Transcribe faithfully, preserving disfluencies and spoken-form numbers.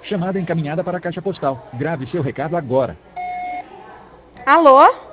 Chamada encaminhada para a caixa postal. Grave seu recado agora. Alô?